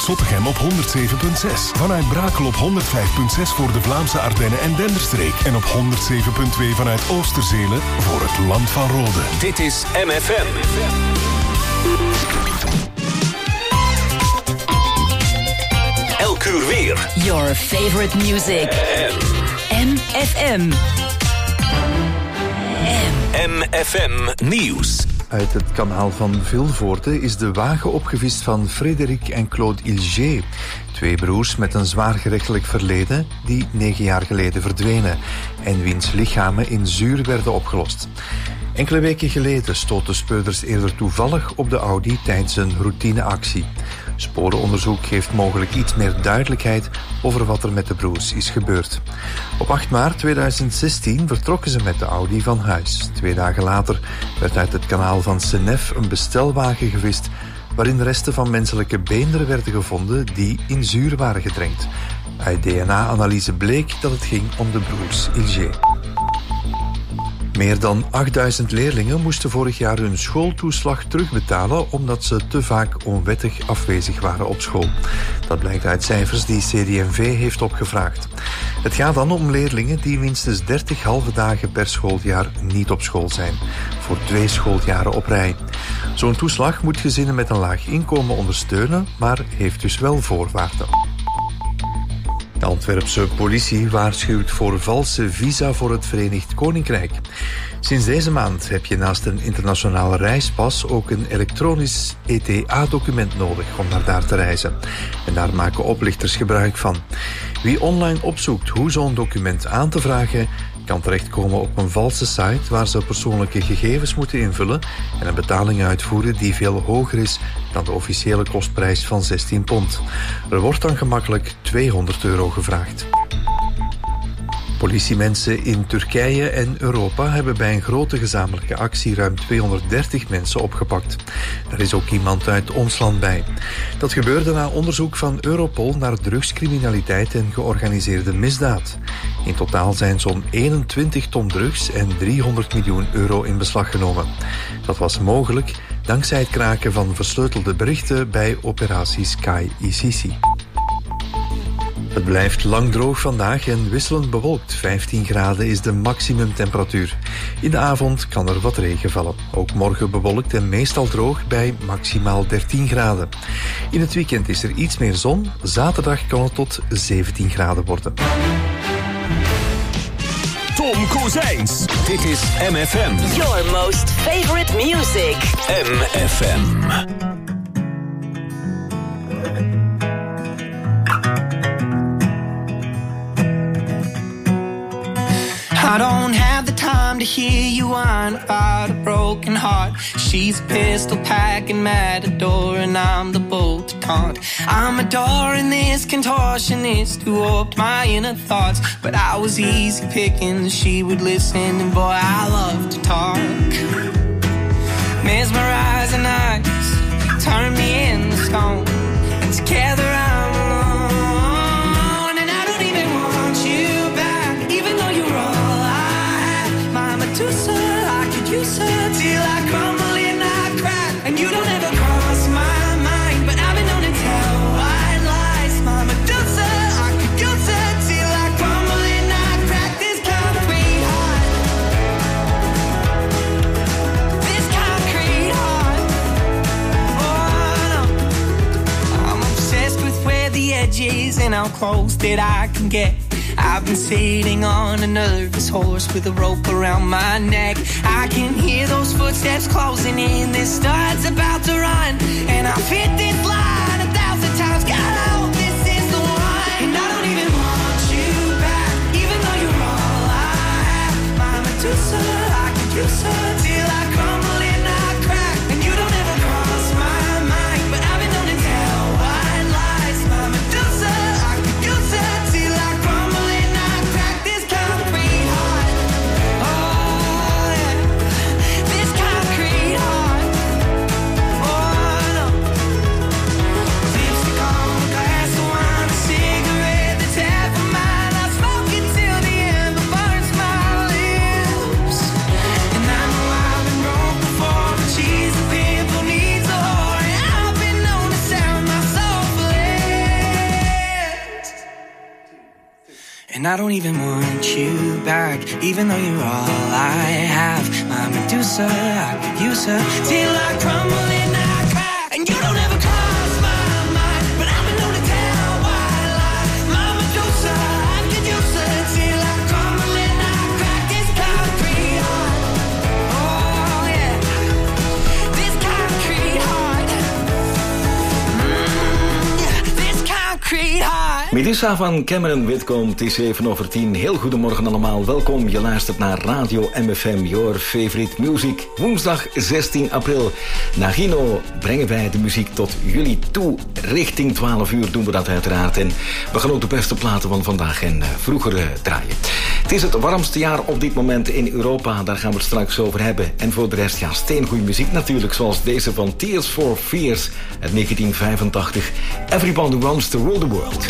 Zottegem op 107.6. Vanuit Brakel op 105.6 voor de Vlaamse Ardennen en Denderstreek. En op 107.2 vanuit Oosterzelen voor het Land van Rode. Dit is MFM. Elk uur weer. Your favorite music. MFM. MFM Nieuws. Uit het kanaal van Vilvoorde is de wagen opgevist van Frédéric en Claude Ilger. 2 broers met een zwaar gerechtelijk verleden die 9 jaar geleden verdwenen en wiens lichamen in Zuur werden opgelost. Enkele weken geleden stoten speurders eerder toevallig op de Audi tijdens een routineactie. Sporenonderzoek geeft mogelijk iets meer duidelijkheid over wat er met de broers is gebeurd. Op 8 maart 2016 vertrokken ze met de Audi van huis. 2 dagen later werd uit het kanaal van Senef een bestelwagen gevist waarin resten van menselijke beenderen werden gevonden die in zuur waren gedrenkt. Uit DNA-analyse bleek dat het ging om de broers Ilger. Meer dan 8000 leerlingen moesten vorig jaar hun schooltoeslag terugbetalen omdat ze te vaak onwettig afwezig waren op school. Dat blijkt uit cijfers die CD&V heeft opgevraagd. Het gaat dan om leerlingen die minstens 30 halve dagen per schooljaar niet op school zijn, voor 2 schooljaren op rij. Zo'n toeslag moet gezinnen met een laag inkomen ondersteunen, maar heeft dus wel voorwaarden. De Antwerpse politie waarschuwt voor valse visa voor het Verenigd Koninkrijk. Sinds deze maand heb je naast een internationale reispas ook een elektronisch ETA-document nodig om naar daar te reizen. En daar maken oplichters gebruik van. Wie online opzoekt hoe zo'n document aan te vragen, kan terechtkomen op een valse site waar ze persoonlijke gegevens moeten invullen en een betaling uitvoeren die veel hoger is dan de officiële kostprijs van £16. Er wordt dan gemakkelijk €200 gevraagd. Politiemensen in Turkije en Europa hebben bij een grote gezamenlijke actie ruim 230 mensen opgepakt. Er is ook iemand uit ons land bij. Dat gebeurde na onderzoek van Europol naar drugscriminaliteit en georganiseerde misdaad. In totaal zijn zo'n 21 ton drugs en €300 miljoen in beslag genomen. Dat was mogelijk dankzij het kraken van versleutelde berichten bij operatie Sky ICC. Het blijft lang droog vandaag en wisselend bewolkt. 15 graden is de maximumtemperatuur. In de avond kan er wat regen vallen. Ook morgen bewolkt en meestal droog bij maximaal 13 graden. In het weekend is er iets meer zon. Zaterdag kan het tot 17 graden worden. Tom Kozijns. Dit is MFM. Your most favorite music. MFM. I don't have the time to hear you whine about a broken heart. She's a pistol packing matador and I'm the bull to taunt. I'm adoring this contortionist who oped my inner thoughts, but I was easy picking, she would listen and boy I love to talk. Mesmerizing eyes turn me into stone, and together I'm alone, and I don't even want you back, even though you're all I could use her till I crumble and I crack. And you don't ever cross my mind, but I've been known to tell white lies. My Medusa, I could use her till I crumble and I crack. This concrete heart, this concrete heart. Oh no, I'm obsessed with where the edge is and how close that I can get. I've been sitting on a nervous horse with a rope around my neck. I can hear those footsteps closing in. This start's about to run, and I've hit this line 1,000 times. God, I hope this is the one. And I don't even want you back, even though you're all I have. My Medusa, I could use her till I crumble and I crack. And you don't ever cross my mind, but I've been known to tell white lies. My Medusa, I could use her till I crumble. Oh, And I don't even want you back, even though you're all I have. My Medusa, I could use her till I crumble and I crack. And you don't ever cross my mind, but I've been known to tell white lies. My Medusa, I could use her till I crumble and I crack. This concrete heart, oh yeah, this concrete heart, yeah, this concrete heart. Medusa van Cameron Whitcomb, het is 7:07. Heel goedemorgen allemaal, welkom. Je luistert naar Radio MFM, your favorite music. Woensdag 16 april. Na Gino brengen wij de muziek tot jullie toe. Richting 12 uur doen we dat uiteraard. En we gaan ook de beste platen van vandaag en vroeger draaien. Het is het warmste jaar op dit moment in Europa. Daar gaan we het straks over hebben. En voor de rest, ja, steengoeie muziek natuurlijk. Zoals deze van Tears for Fears uit 1985. Everybody wants to rule the world.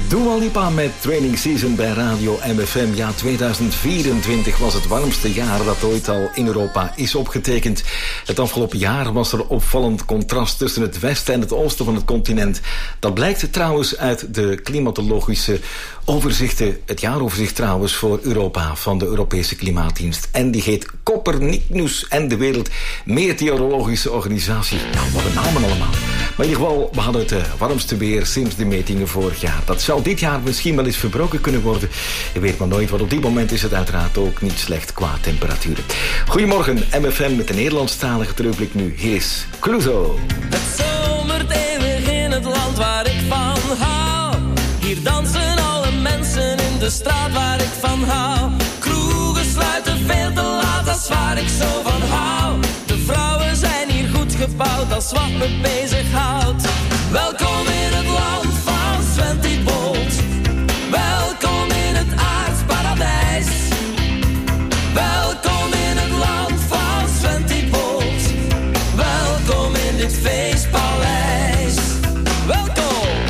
Dua Lipa met Training Season bij Radio MFM. Ja, 2024 was het warmste jaar dat ooit al in Europa is opgetekend. Het afgelopen jaar was er opvallend contrast tussen het westen en het oosten van het continent. Dat blijkt trouwens uit de klimatologische overzichten, het jaaroverzicht trouwens voor Europa van de Europese Klimaatdienst. En die heet Copernicus en de Wereld Meteorologische Organisatie. Nou, wat een namen allemaal. Maar in ieder geval, we hadden het warmste weer sinds de metingen vorig jaar. Dat zou dit jaar misschien wel eens verbroken kunnen worden. Je weet maar nooit, want op dit moment is het uiteraard ook niet slecht qua temperaturen. Goedemorgen, MFM met de Nederlandstalige terugblik nu. Hier is Clouseau. Het zomert eeuwig in het land waar ik van hou. Hier dansen alle mensen in de straat waar ik van hou. Kroegen sluiten veel te laat, dat is waar ik zo van hou. De vrouwen zijn hier goed gebouwd, dat is wat me bezighoudt. Welkom in het land van Sven Bolt. Welkom in het aardsparadijs. Welkom in het land van Sven Bolt. Welkom in dit feestpaleis. Welkom.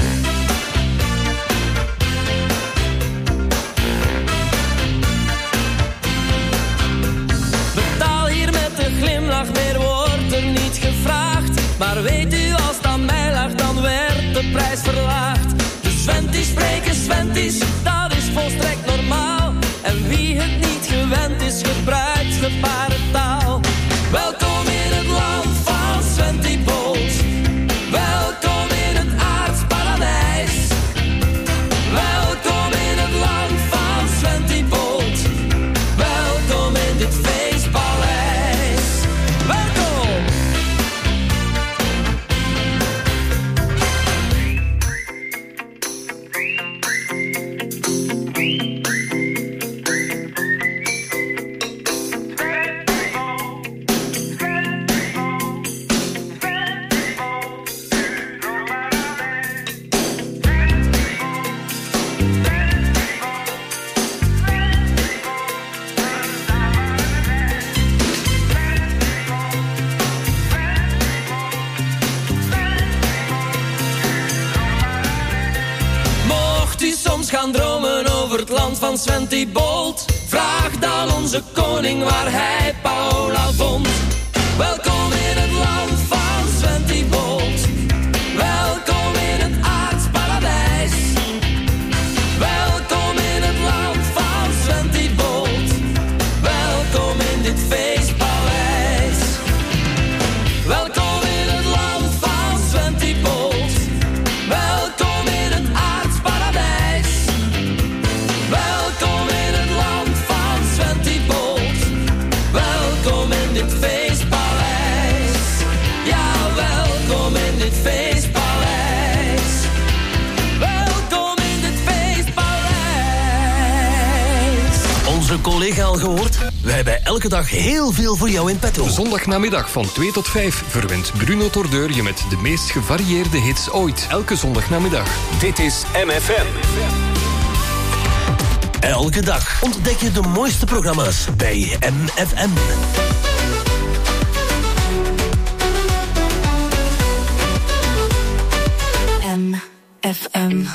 Betaal hier met een glimlach, meer wordt er niet gevraagd. Maar weet u, als het aan mij lag, dan werd de prijs verlaagd. De Sventies spreken Sventies, dat is volstrekt normaal. En wie het niet gewend is, gebruikt gebarentaal. Welkom in het land van Sven Bolt. Welkom in het aardsparadijs. Welkom in het land van Sven Bolt. Welkom in dit feestpaleis. Welkom. Gaan dromen over het land van Sven Bolt. Vraag dan onze koning waar hij Paula vond. Welkom in het land van Sven Bolt. Welkom in het aardsparadijs. Welkom in het land van Sven Bolt. Welkom in dit feestpaleis. Welkom in het land van Sven Bolt. Welkom in het aardsparadijs. Welkom in het land van Sven Bolt. Welkom in dit feestpaleis. Ja, welkom in dit feestpaleis. Welkom in dit feestpaleis. Onze collega al gehoord? Wij hebben elke dag heel veel voor jou in petto. Zondagnamiddag van 2 tot 5 verwint Bruno Tordeur je met de meest gevarieerde hits ooit. Elke zondagnamiddag. Dit is MFM. Elke dag ontdek je de mooiste programma's bij MFM. MFM.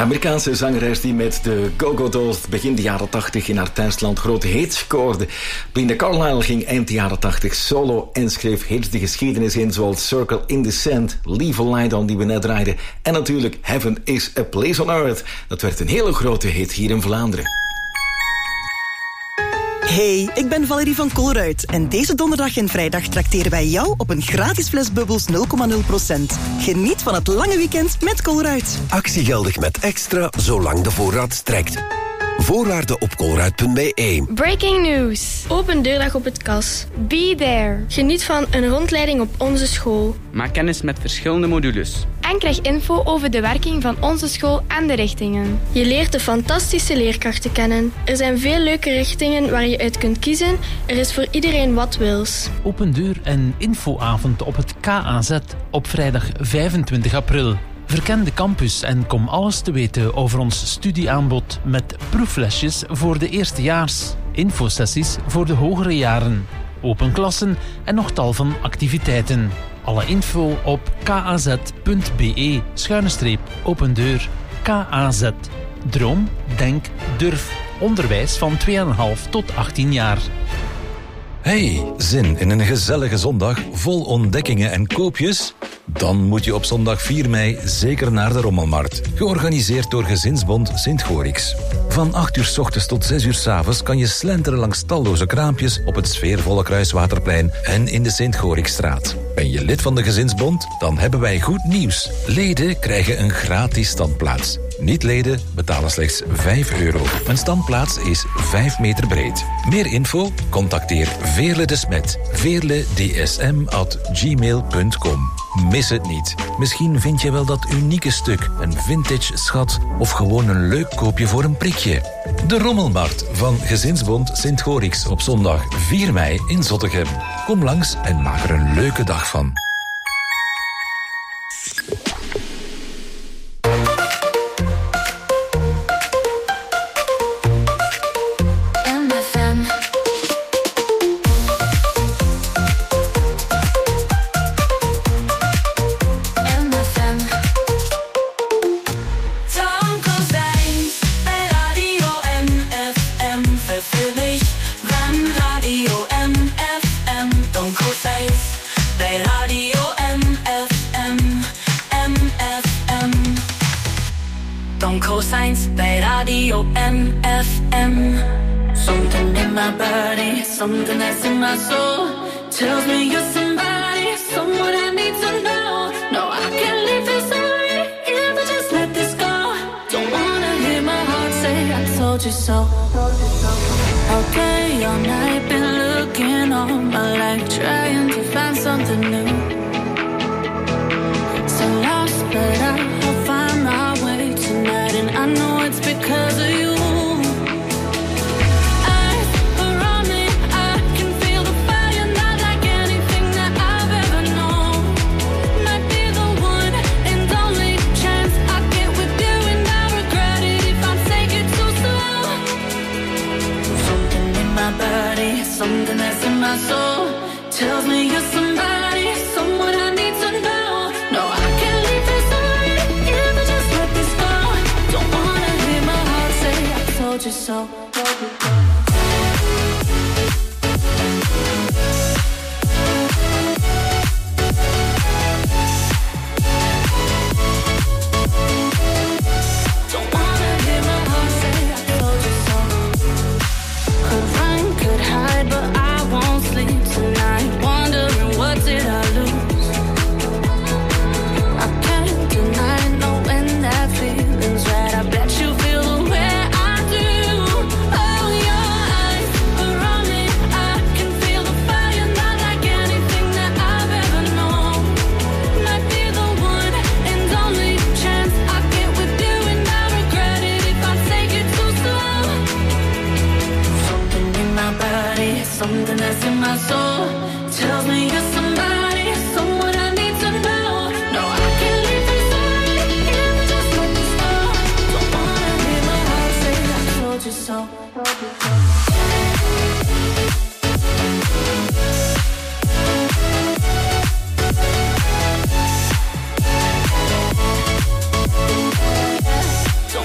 Amerikaanse zangeres die met de Go-Go Dolls begin de jaren 80 in haar thuisland grote hits scoorde. Linda Carlisle ging eind de jaren 80 solo en schreef hits de geschiedenis in, zoals Circle in the Sand, Leave a Light On die we net draaiden en natuurlijk Heaven is a Place on Earth. Dat werd een hele grote hit hier in Vlaanderen. Hey, ik ben Valerie van Colruyt en deze donderdag en vrijdag trakteren wij jou op een gratis fles bubbels 0,0%. Geniet van het lange weekend met Colruyt. Actie geldig met extra zolang de voorraad strekt. Voorwaarden op colruyt.be. Breaking news. Open deurdag op het KAS. Be there. Geniet van een rondleiding op onze school. Maak kennis met verschillende modules. En krijg info over de werking van onze school en de richtingen. Je leert de fantastische leerkrachten kennen. Er zijn veel leuke richtingen waar je uit kunt kiezen. Er is voor iedereen wat wils. Open deur en infoavond op het KAZ op vrijdag 25 april. Verken de campus en kom alles te weten over ons studieaanbod met proeflesjes voor de eerstejaars, infosessies voor de hogere jaren, open klassen en nog tal van activiteiten. Alle info op kaz.be/open deur. KAZ. Droom, denk, durf. Onderwijs van 2,5 tot 18 jaar. Hey, zin in een gezellige zondag vol ontdekkingen en koopjes? Dan moet je op zondag 4 mei zeker naar de Rommelmarkt. Georganiseerd door Gezinsbond Sint-Gorix. Van 8 uur 's ochtends tot 6 uur 's avonds kan je slenteren langs talloze kraampjes op het sfeervolle Kruiswaterplein en in de Sint-Gorixstraat. Ben je lid van de Gezinsbond? Dan hebben wij goed nieuws. Leden krijgen een gratis standplaats. Niet-leden betalen slechts €5. Een standplaats is 5 meter breed. Meer info? Contacteer Veerle de Smet. veerledsm@gmail.com. Mis het niet. Misschien vind je wel dat unieke stuk, een vintage schat of gewoon een leuk koopje voor een prikje. De Rommelmarkt van Gezinsbond Sint-Gorix op zondag 4 mei in Zottegem. Kom langs en maak er een leuke dag van. Something that's in my soul tells me you're somebody, someone I need to know. No, I can't leave this away if I just let this go. Don't wanna hear my heart say I told you so. All day, all night, been looking all my life, trying to find something new. So lost, but I'll find my way tonight, and I know it's because of you. Something that's in my soul tells me you're somebody, someone I need to know. No, I can't leave this away if I just let this go. Don't wanna hear my heart say I told you so. Something that's in my soul tells me you're somebody, someone I need to know. No, I can't leave this away if I just let this go. Don't wanna hear my heart say I told you so. Don't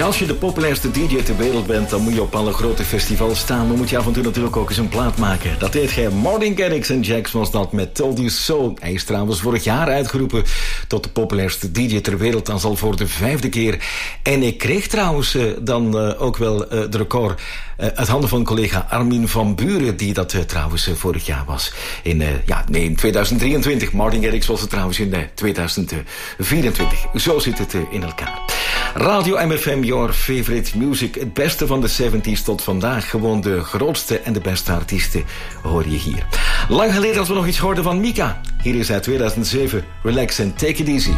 Ja, als je de populairste DJ ter wereld bent, dan moet je op alle grote festivals staan. Maar moet je af en toe natuurlijk ook eens een plaat maken. Dat deed hij. Martin Garrix en Jax was dat met Told You So. Hij is trouwens vorig jaar uitgeroepen tot de populairste DJ ter wereld. Dan zal voor de 5e keer. En ik kreeg trouwens dan ook wel de record uit handen van collega Armin van Buren, die dat trouwens vorig jaar was. In 2023. Martin Garrix was het trouwens in 2024. Zo zit het in elkaar. Radio MFM, your favorite music. Het beste van de 70s tot vandaag. Gewoon de grootste en de beste artiesten hoor je hier. Lang geleden als we nog iets hoorden van Mika. Hier is uit 2007. Relax and take it easy.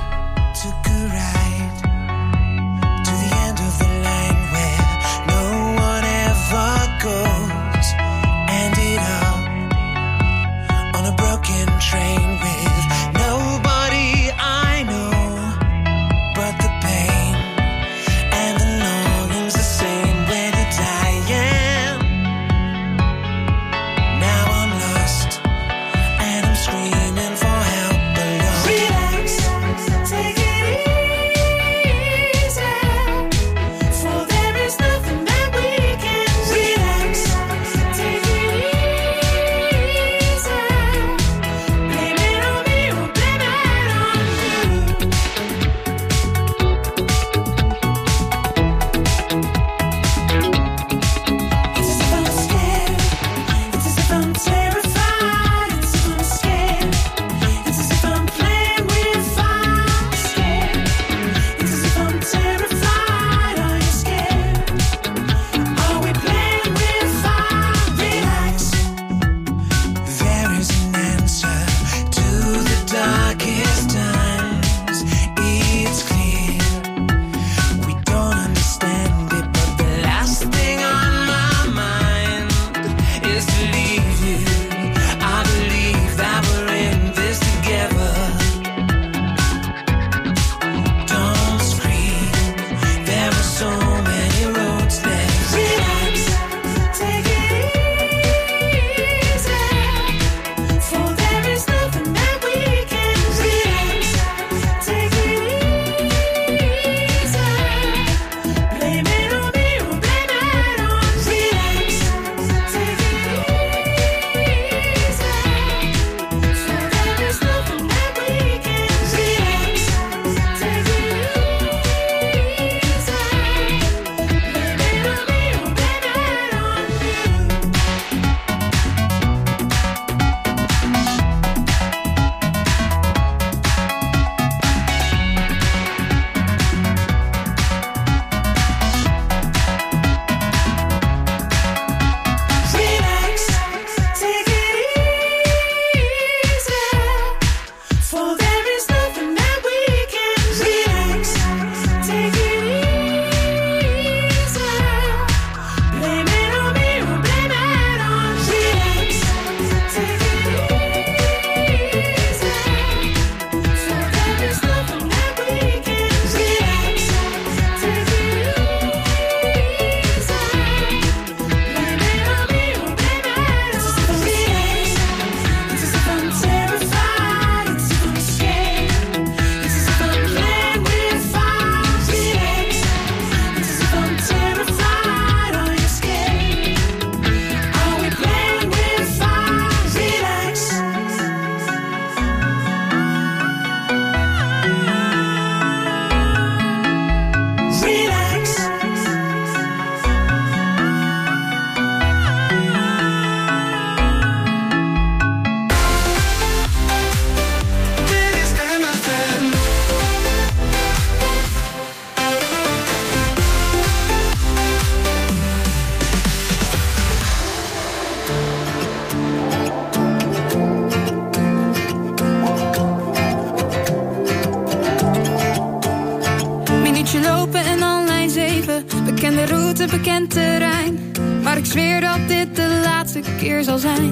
bekend terrein, maar ik zweer dat dit de laatste keer zal zijn.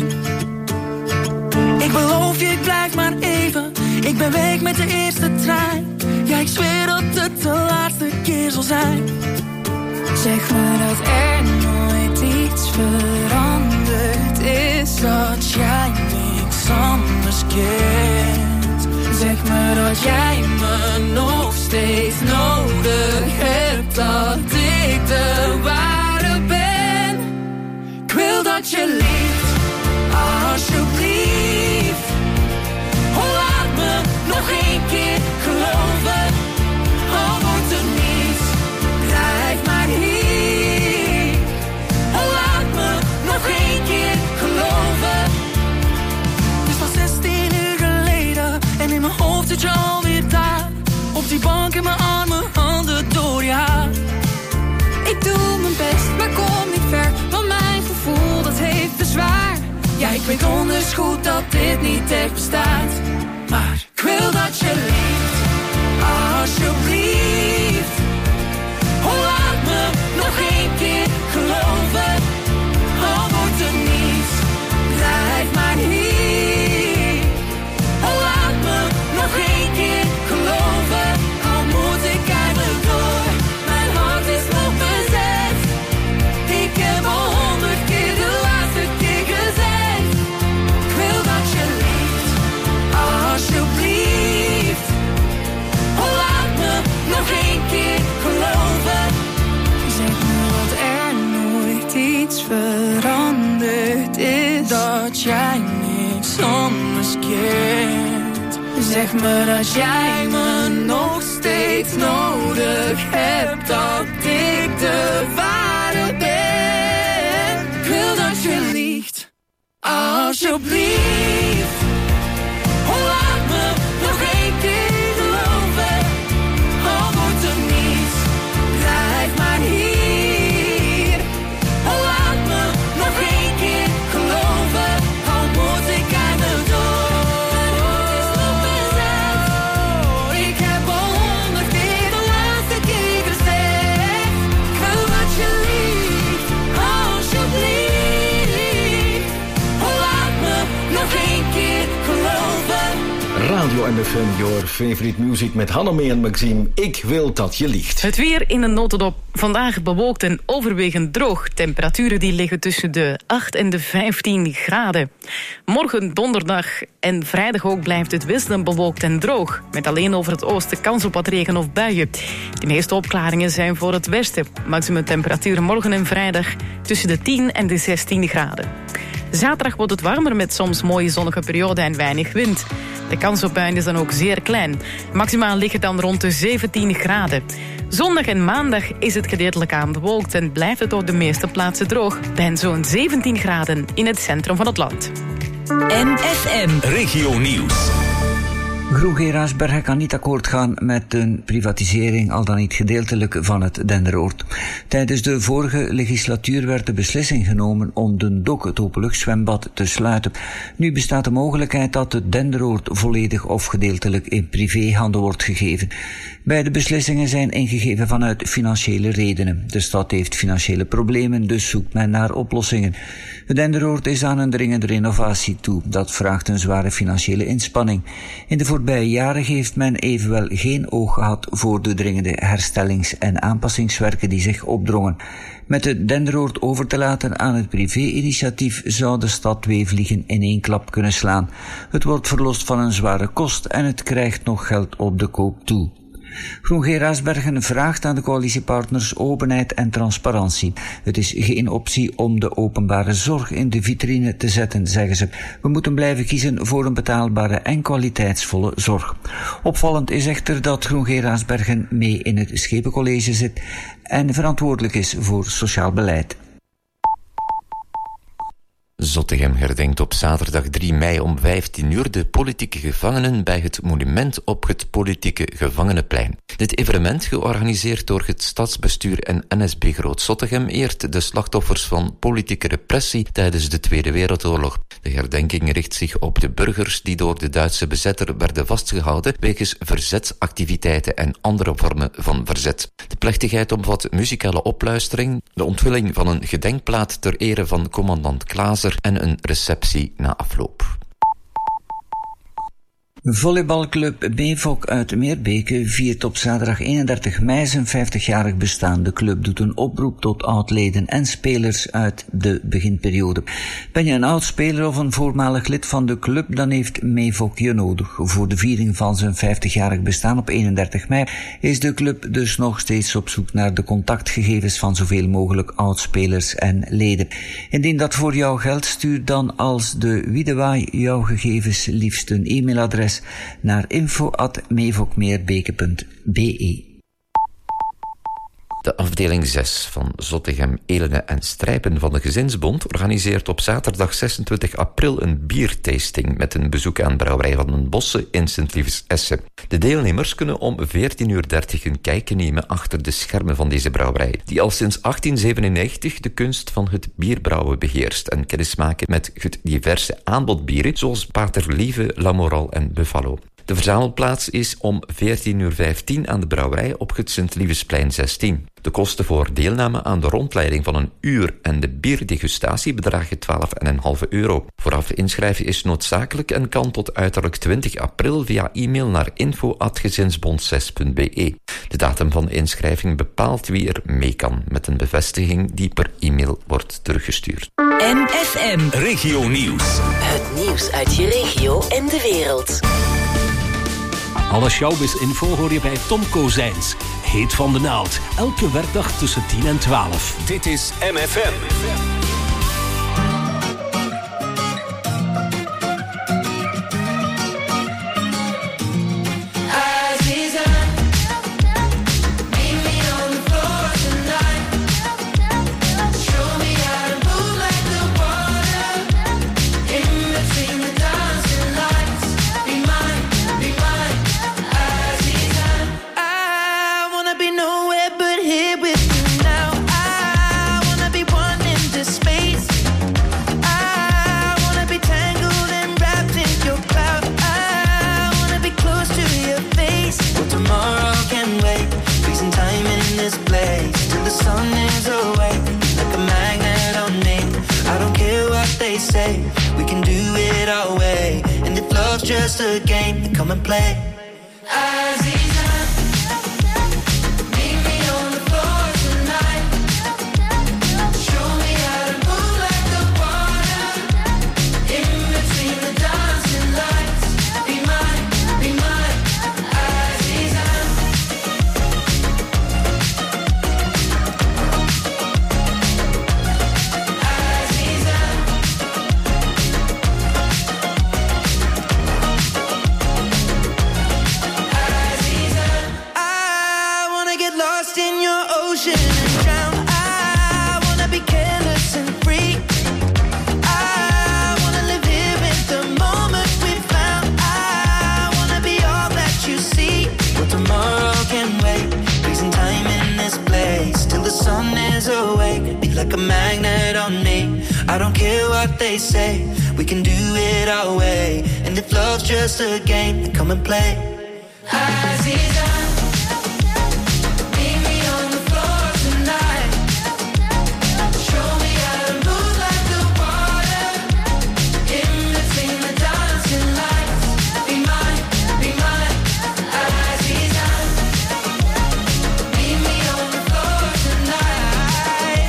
Ik beloof je, ik blijf maar even. Ik ben weg met de eerste trein. Ja, ik zweer dat het de laatste keer zal zijn. Zeg me dat er nooit iets veranderd is, dat jij niks anders kent. Zeg me dat jij me nog steeds nodig hebt, dat ik dat je liegt. Alsjeblieft, laat me nog één keer geloven. Al wordt er niets, blijf maar hier. Laat me nog één keer geloven. Het is al 16 uur geleden en in mijn hoofd zit je alweer daar. Op die bank in mijn armen, handen door je haar. Ik doe mijn best, maar kom niet ver, want mijn gevoel dat heeft bezwaar. Ja, ik weet donders goed dat dit niet echt bestaat. Maar ik wil dat je liegt. Alsjeblieft, laat me nog één keer geloven. Al wordt er niets, blijf maar hier. Laat me nog één keer geloven. Al moet ik eigenlijk door, mijn hart is nog bezet. Ik heb al 100 keer de laatste keer gezegd. Ik wil dat je liegt, alsjeblieft. Laat me nog één keer geloven. Zeg me dat er nooit iets veranderd is. Dat jij niks anders kent. Zeg me dat jij me nog steeds nodig hebt. Dat ik de ware ben. Ik wil dat je liegt, alsjeblieft. Laat me nog één keer geloven. Al wordt er niets, blijf maar hier. Laat me nog één keer geloven. Al moet ik eigenlijk door. Mijn hart is nog bezet. Ik heb al 100 keer de laatste keer gezegd. Ik wil dat je liegt, alsjeblieft. Laat me nog één keer geloven. Radio MFM, your favorite music met Hannemee en Maxime. Ik wil dat je liegt. Het weer in een notendop. Vandaag bewolkt en overwegend droog. Temperaturen die liggen tussen de 8 en de 15 graden. Morgen donderdag en vrijdag ook blijft het wisselend bewolkt en droog. Met alleen over het oosten kans op wat regen of buien. De meeste opklaringen zijn voor het westen. Maximum temperaturen morgen en vrijdag tussen de 10 en de 16 graden. Zaterdag wordt het warmer met soms mooie zonnige perioden en weinig wind. De kans op buien is dan ook zeer klein. Maximaal liggen dan rond de 17 graden. Zondag en maandag is het gedeeltelijk aan bewolkt en blijft het op de meeste plaatsen droog. Bij zo'n 17 graden in het centrum van het land. MFM Regio Nieuws. Groen-Gerardsbergen kan niet akkoord gaan met een privatisering, al dan niet gedeeltelijk, van het Denderoord. Tijdens de vorige legislatuur werd de beslissing genomen om de Dok, het openluchtzwembad, te sluiten. Nu bestaat de mogelijkheid dat het Denderoord volledig of gedeeltelijk in privéhanden wordt gegeven. Beide beslissingen zijn ingegeven vanuit financiële redenen. De stad heeft financiële problemen, dus zoekt men naar oplossingen. Het Denderoord is aan een dringende renovatie toe. Dat vraagt een zware financiële inspanning. In de voorbije jaren heeft men evenwel geen oog gehad voor de dringende herstellings- en aanpassingswerken die zich opdrongen. Met het Denderoord over te laten aan het privé-initiatief zou de stad twee vliegen in één klap kunnen slaan. Het wordt verlost van een zware kost en het krijgt nog geld op de koop toe. Groen-Gerardsbergen vraagt aan de coalitiepartners openheid en transparantie. Het is geen optie om de openbare zorg in de vitrine te zetten, zeggen ze. We moeten blijven kiezen voor een betaalbare en kwaliteitsvolle zorg. Opvallend is echter dat Groen-Gerardsbergen mee in het Schepencollege zit en verantwoordelijk is voor sociaal beleid. Zottegem herdenkt op zaterdag 3 mei om 15 uur de politieke gevangenen bij het monument op het Politieke Gevangenenplein. Dit evenement, georganiseerd door het stadsbestuur en NSB Groot-Zottegem, eert de slachtoffers van politieke repressie tijdens de Tweede Wereldoorlog. De herdenking richt zich op de burgers die door de Duitse bezetter werden vastgehouden wegens verzetsactiviteiten en andere vormen van verzet. De plechtigheid omvat muzikale opluistering, de onthulling van een gedenkplaat ter ere van commandant Klaaser en een receptie na afloop. Volleybalclub Meefok uit Meerbeke viert op zaterdag 31 mei zijn 50-jarig bestaan. De club doet een oproep tot oudleden en spelers uit de beginperiode. Ben je een oud-speler of een voormalig lid van de club, dan heeft Meefok je nodig. Voor de viering van zijn 50-jarig bestaan op 31 mei is de club dus nog steeds op zoek naar de contactgegevens van zoveel mogelijk oudspelers en leden. Indien dat voor jou geldt, stuur dan als de Wiedewaai jouw gegevens liefst een e-mailadres naar info@meefokmeerbeke.be. De afdeling 6 van Zottegem, Elene en Strijpen van de Gezinsbond organiseert op zaterdag 26 april een biertasting met een bezoek aan Brouwerij van den Bosse in Sint-Liefs-Essen. De deelnemers kunnen om 14:30 een kijkje nemen achter de schermen van deze brouwerij, die al sinds 1897 de kunst van het bierbrouwen beheerst en kennismaken met het diverse aanbod bieren zoals Pater Lieve, Lamoral en Buffalo. De verzamelplaats is om 14:15 aan de brouwerij op het Sint-Lievesplein 16. De kosten voor deelname aan de rondleiding van een uur en de bierdegustatie bedragen €12,5. Vooraf inschrijven is noodzakelijk en kan tot uiterlijk 20 april via e-mail naar info@gezinsbond6.be. De datum van inschrijving bepaalt wie er mee kan, met een bevestiging die per e-mail wordt teruggestuurd. MFM Regio Nieuws. Het nieuws uit je regio en de wereld. Alle showbiz-info hoor je bij Tom Kozijns. Heet van de naald. Elke werkdag tussen 10 en 12. Dit is MFM. We can do it our way, and if love's just a game, then come and play. Like a magnet on me, I don't care what they say. We can do it our way, and if love's just a game, then come and play. Aziza, meet me on the floor tonight. Show me how to move like the water in between the dancing lights. Be mine, Aziza. Meet me on the floor tonight.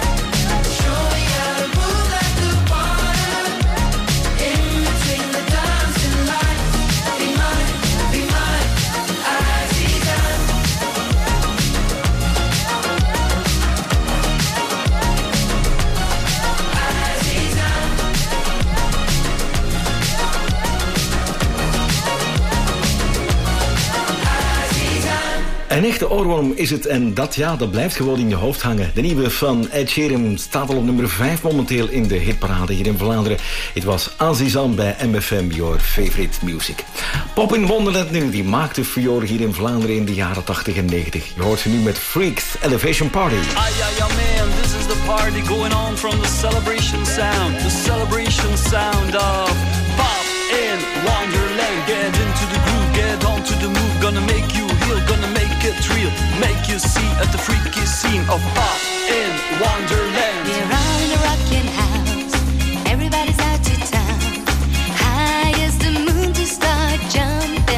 Een echte oorworm is het en dat blijft gewoon in je hoofd hangen. De nieuwe van Ed Sheeran staat al op nummer 5 momenteel in de hitparade hier in Vlaanderen. Het was Azizan bij MFM, your favorite music. Pop in Wonderland nu, die maakte furore hier in Vlaanderen in de jaren 80 en 90. Je hoort ze nu met Freaks Elevation Party. Ay, man, this is the party going on from the celebration sound. The celebration sound of Pop in Wonderland. Get into the groove, get onto the move. Gonna make you heal, gonna make it real. Make you see at the freaky scene of Pop in Wonderland. We're all in a rockin' house. Everybody's out to town. High as the moon to start jumping.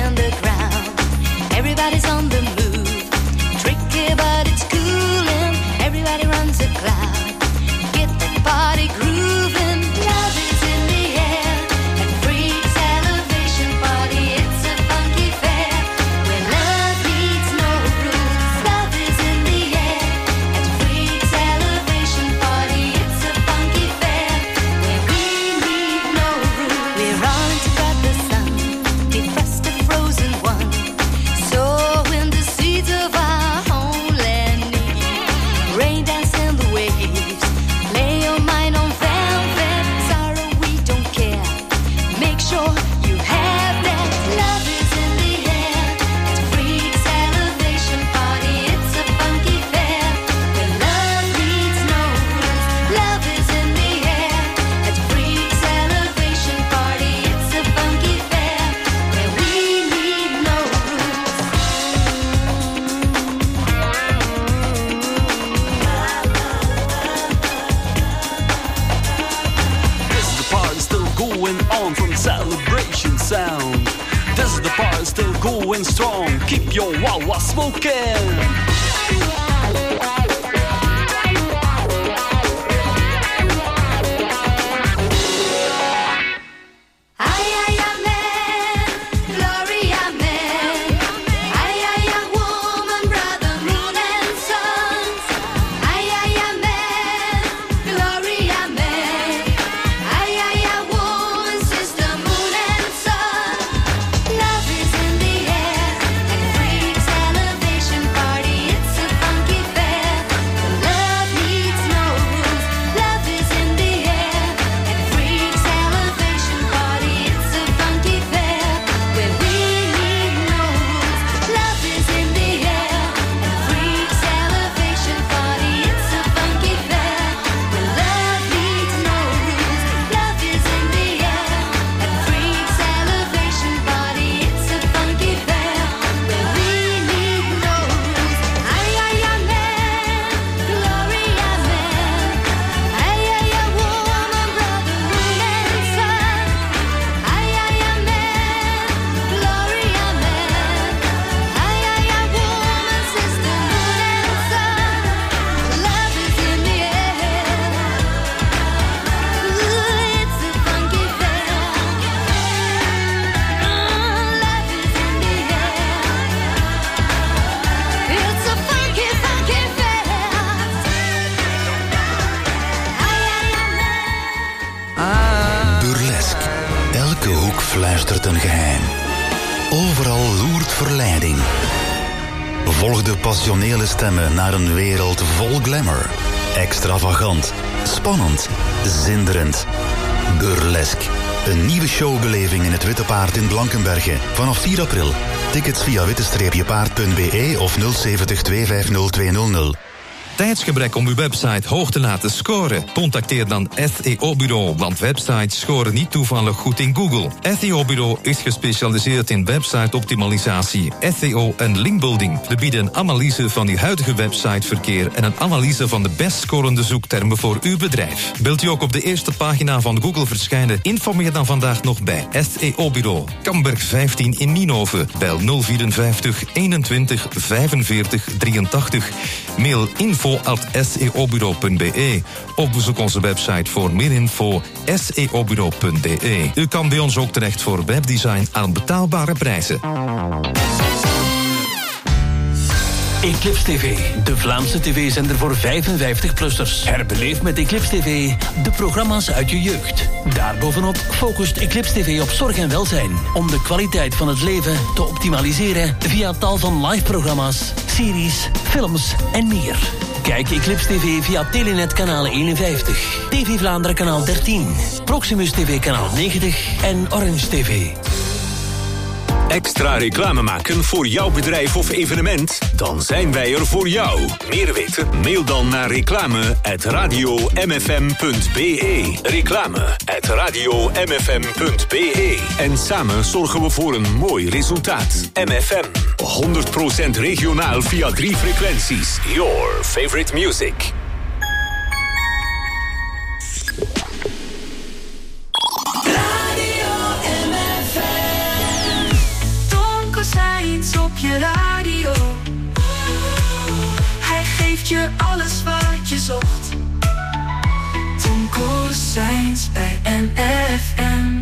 going strong. Keep your wawa smoking. fluistert een geheim. Overal loert verleiding. Volg de passionele stemmen naar een wereld vol glamour. Extravagant, spannend, zinderend. Burlesque. Een nieuwe showbeleving in het Witte Paard in Blankenberge. Vanaf 4 april. Tickets via witte-paard.be of 070 250 200. Tijdsgebrek om uw website hoog te laten scoren? Contacteer dan SEO-bureau, want websites scoren niet toevallig goed in Google. SEO-bureau is gespecialiseerd in website-optimalisatie, SEO en linkbuilding. We bieden een analyse van uw huidige websiteverkeer en een analyse van de best scorende zoektermen voor uw bedrijf. Wilt u ook op de eerste pagina van Google verschijnen? Informeer dan vandaag nog bij SEO-bureau. Kamberg 15 in Nienhoven. Bel 054 21 45 83. Mail info@seobureau.be of bezoek onze website voor meer info seobureau.be. U kan bij ons ook terecht voor webdesign aan betaalbare prijzen. Eclipse TV, de Vlaamse tv-zender voor 55-plussers. Herbeleef met Eclipse TV de programma's uit je jeugd. Daarbovenop focust Eclipse TV op zorg en welzijn. Om de kwaliteit van het leven te optimaliseren via tal van live-programma's, series, films en meer. Kijk Eclipse TV via Telenet kanaal 51, TV Vlaanderen kanaal 13, Proximus TV kanaal 90 en Orange TV. Extra reclame maken voor jouw bedrijf of evenement? Dan zijn wij er voor jou. Meer weten? Mail dan naar reclame@radiomfm.be. Reclame@radiomfm.be. En samen zorgen we voor een mooi resultaat. MFM. 100% regionaal via 3 frequenties. Your favorite music. Op je radio. Hij geeft je alles wat je zocht. Tom Kozijns bij NFM.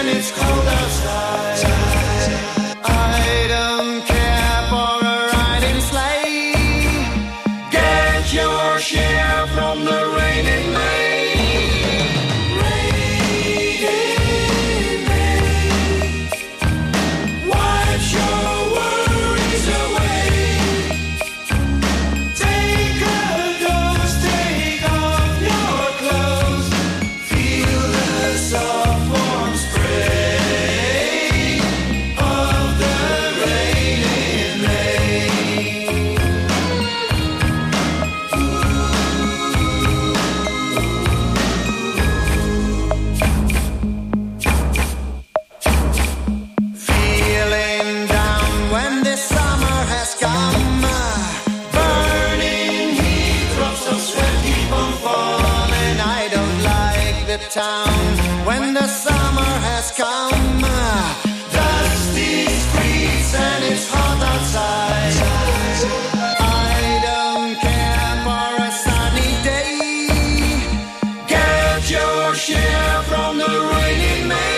I don't care for a ride when the summer has come, dusty streets and it's hot outside. I don't care for a sunny day. Get your share from the rainy May.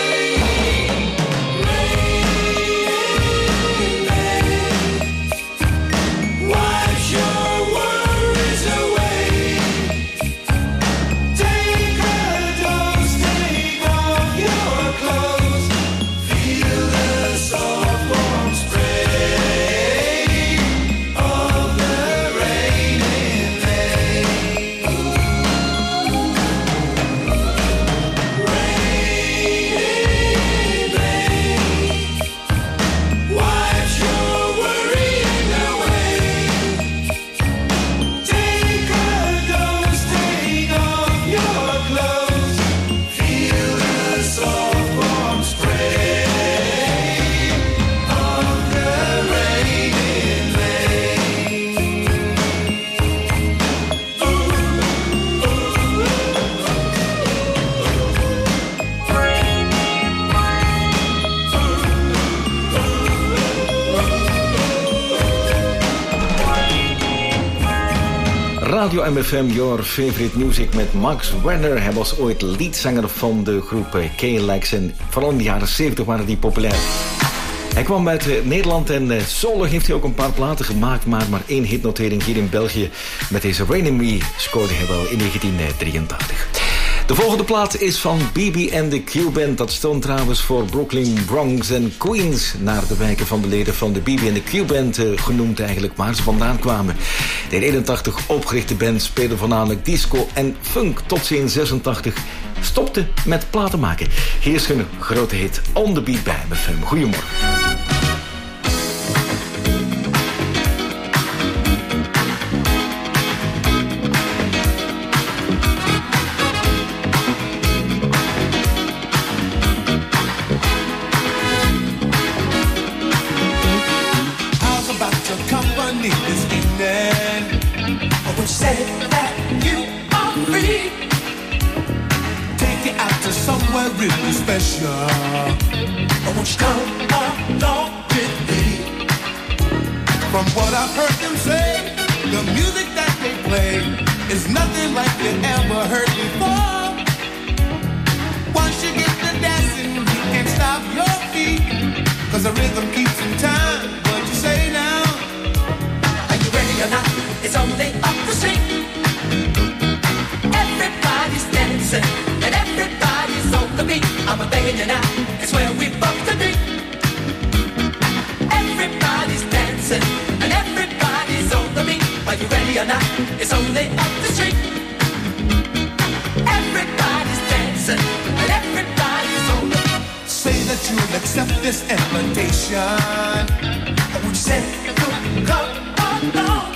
Radio MFM, your favorite music met Max Werner. Hij was ooit leadzanger van de groep K-Lex en vooral in de jaren 70 waren die populair. Hij kwam uit Nederland en solo heeft hij ook een paar platen gemaakt, maar 1 hitnotering hier in België. Met deze Rain in Me scoorde hij wel in 1983. De volgende plaat is van BB and the Q-Band. Dat stond trouwens voor Brooklyn, Bronx en Queens. Naar de wijken van de leden van de BB and the Q-Band genoemd eigenlijk, waar ze vandaan kwamen. De in 81 opgerichte band speelde voornamelijk disco en funk tot ze in 86 stopte met platen maken. Hier is hun grote hit On The Beat bij MFM. Goedemorgen. Really special. I want you to come along with me. From what I've heard them say, the music that they play is nothing like you ever heard before. Once you get to dancing, you can't stop your feet, 'cause the rhythm keeps in time. What you say now? Are you ready or not? It's only up the street. Everybody's dancing and everybody's on the beat. I'm a begging you now, it's where we both to be. Everybody's dancing and everybody's on the beat. Are you ready or not? It's only up the street. Everybody's dancing and everybody's on the beat. Say that you'll accept this invitation. I would say you'll come along.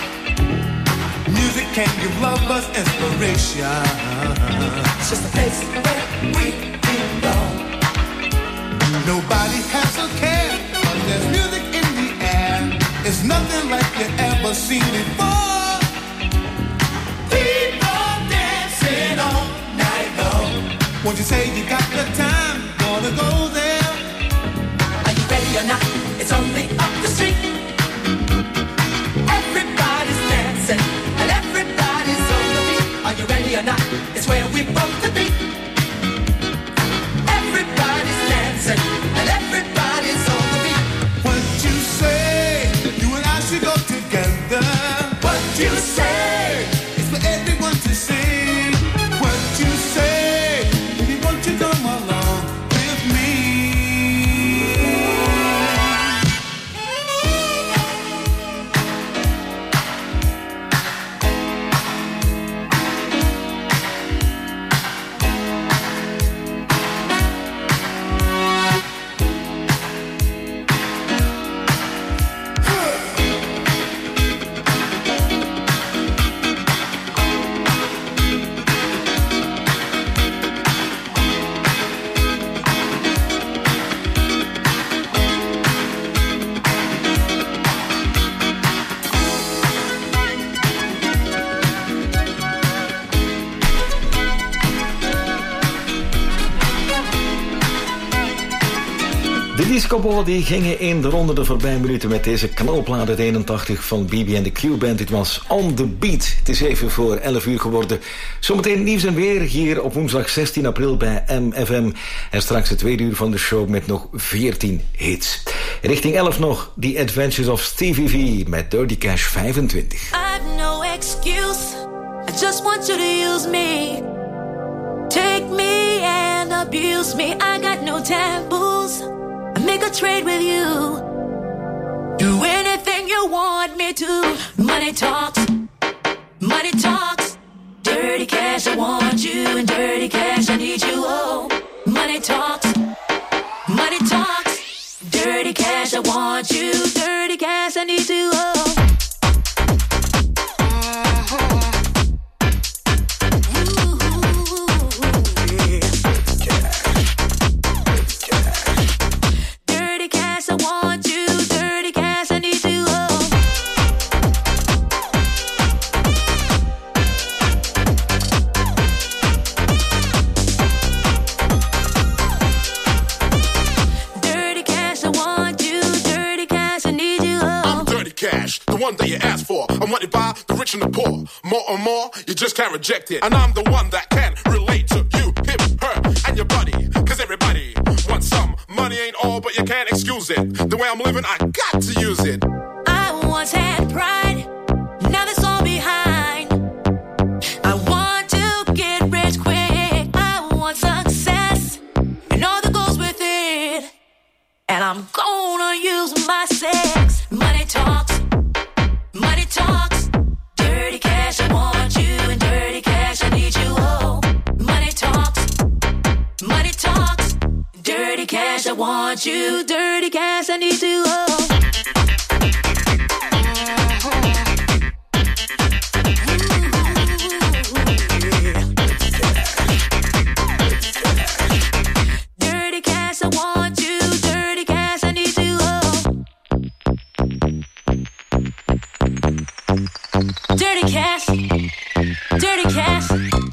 Music can give lovers inspiration. It's just a place where we belong. Nobody has a care, but there's music in the air. It's nothing like you ever seen before. People dancing all night long. Won't you say you got the time? Gonna go there. Are you ready or not? It's only up the street. Everybody's dancing and everybody's on the beat. Are you ready or not? It's where we both to be. Everybody's dancing and everybody's on the beat. What you say? You and I should go together. What you say? It's for everyone to see. What you say? Baby, won't you come along with me? De discoball die gingen in de ronde de voorbije minuten met deze knalplaat uit 81 van BB and the Q-Band. Dit was On The Beat. Het is even voor 11 uur geworden. Zometeen nieuws en weer hier op woensdag 16 april bij MFM. En straks het tweede uur van de show met nog 14 hits. Richting 11 nog The Adventures of Stevie V met Dirty Cash 25. I've no excuse. I just want you to use me. Take me and abuse me. I got no taboos. I make a trade with you. Do anything you want me to. Money talks. Money talks. Dirty cash, I want you. And dirty cash, I need you. Oh, money talks. Money talks. Dirty cash, I want you. Dirty cash, I need you. Oh. The one that you asked for. I'm wanted by the rich and the poor. More and more, you just can't reject it. And I'm the one that can relate to you, him, her, and your buddy. Cause everybody wants some. Money ain't all, but you can't excuse it. The way I'm living, I got to use it. I once had pride. Now that's all behind. I want to get rich quick. I want success. And all that goes with it. And I'm gonna use my sex. Money talks. Money talks. Dirty cash, I want you. And dirty cash, I need you. Oh, money talks. Money talks. Dirty cash, I want you. Dirty cash, I need you. Oh. Dirty cash, dirty cash.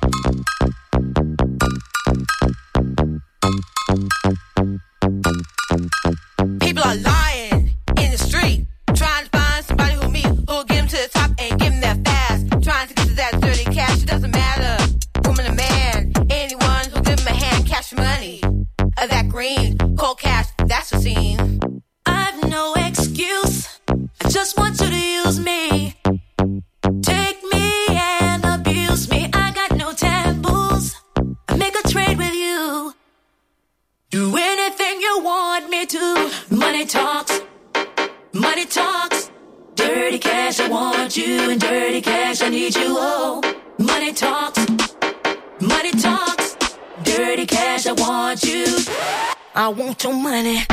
People are lying in the street, trying to find somebody who'll get them to the top and give them that fast. Trying to get to that dirty cash, it doesn't matter, woman or man. Anyone who'll give them a hand, cash money. That green, cold cash, that's the scene. I've no excuse, I just want you to use me. Take me and abuse me. I got no taboos. I make a trade with you. Do anything you want me to. Money talks. Money talks. Dirty cash, I want you. And dirty cash, I need you. Oh, money talks. Money talks. Dirty cash, I want you. I want your money.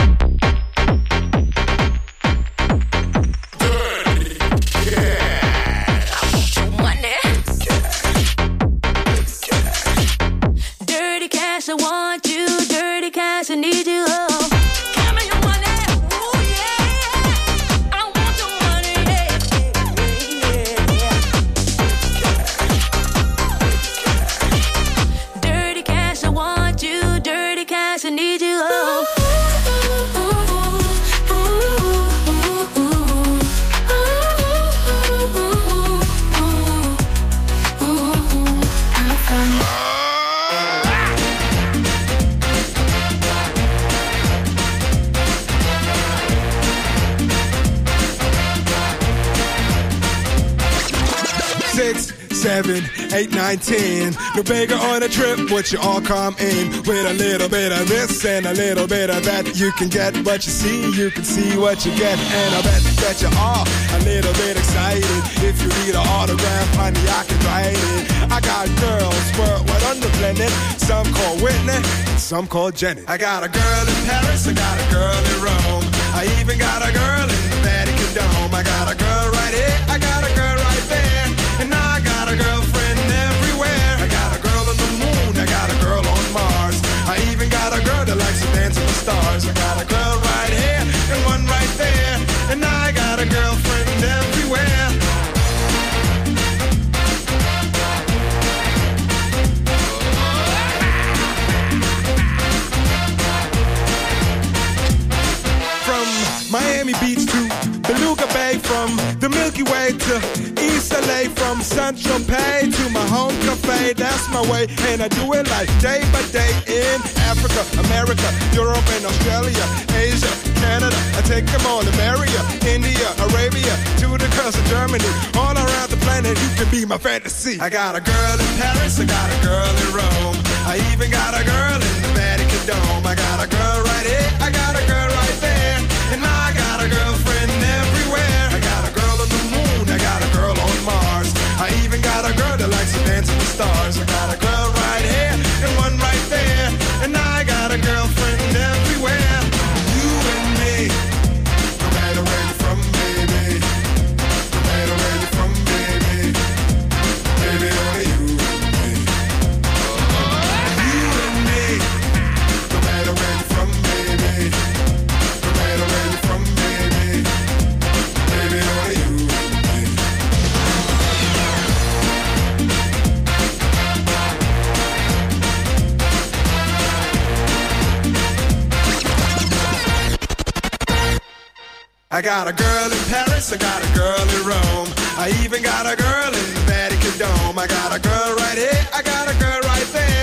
I want you, dirty cash, I need you, oh. Give me your money, ooh yeah. I want your money, yeah. Dirty cash, I want you, dirty cash, I need you, oh. Six, 7, 8, 9, 10. No bigger on a trip, but you all come in with a little bit of this and a little bit of that. You can get what you see, you can see what you get. And I bet that you are a little bit excited. If you need an autograph, honey, I can write it. I got girls squirt what under blended. Some call Whitney, some call Jenny. I got a girl in Paris, I got a girl in Rome. I even got a girl in the Vatican Dome. I got a girl right here, I got a girl right there. And I got a girlfriend everywhere. I got a girl on the moon, I got a girl on Mars. I even got a girl that likes to dance with the stars. I got a girl right here and one right there. And I got a girlfriend everywhere. the Milky Way to East LA, from Central Pay to my home cafe. That's my way, and I do it like day by day in Africa, America, Europe, and Australia, Asia, Canada. I take them all to Maria, India, Arabia, to the coast of Germany, all around the planet. You can be my fantasy. I got a girl in Paris, I got a girl in Rome, I even got a girl in the Vatican Dome. I got a girl right here, I got a girl right there, and I got a girlfriend everywhere. I got a girl on the moon, I got a girl on Mars, I even got a girl that likes to dance with the stars. I got a girl right here and one right there, and I got a girlfriend everywhere. You and me, no matter where you're from, baby, no matter where you're from, baby, baby, only you and me. You and me, no matter where you're from, baby, no matter where you're from, baby, baby, only you and me. I got a girl in Paris, I got a girl in Rome, I even got a girl in the Vatican Dome. I got a girl right here, I got a girl right there,